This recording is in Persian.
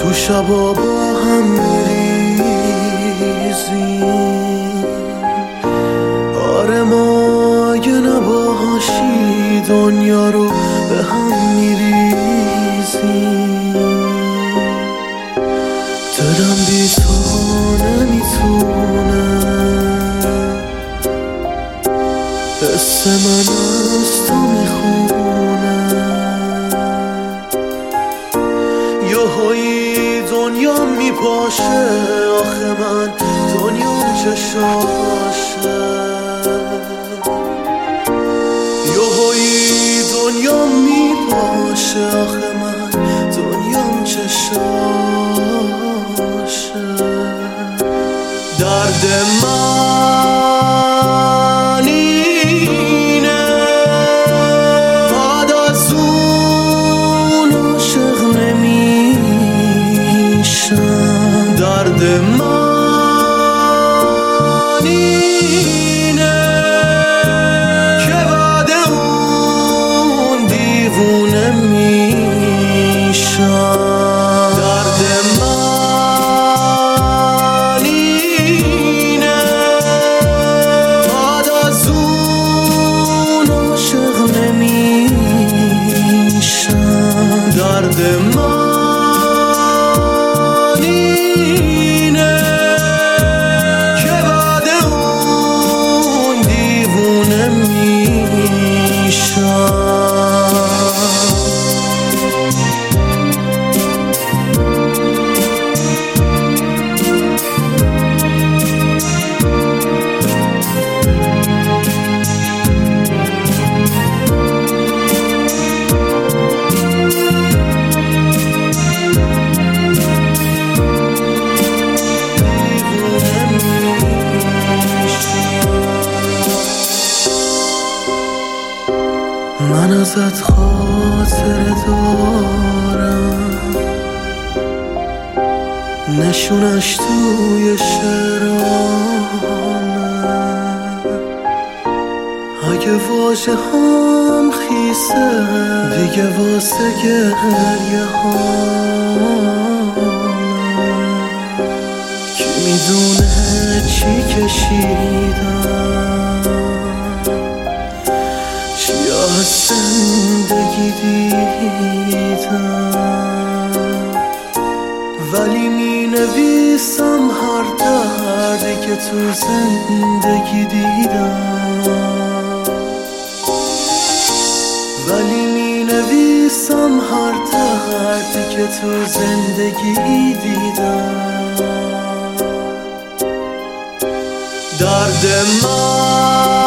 تو شبا با هم میریزیم، آره ما یه نباشی دنیا رو به هم میریزیم. دلم بی تو نمیتونه، حس من از تو میخونه. یهویی دنیا میپاشه، آخه من دنیام چشاشه. یهویی دنیا میپاشه، آخه من دنیام چشاشه. درد من اینه، بعد از اون عاشق نمیشم. درد من اینه که بعد اون دیوونه میشم. درد من اینه، بعد از اون عاشق نمیشم. درد من اینه که بعد اون دیوونه میشم. من ازت خاطره دارم، نشونش توی شعرامه. اگه واژه هم خیسه دیگه واسه گریه هامه. کی میدونه چی کشیدم، چی از زندگی دیدم، ولی می نویسم هر دردی که تو زندگی دیدم. ولی می نویسم هر دردی که تو زندگی دیدم. درد من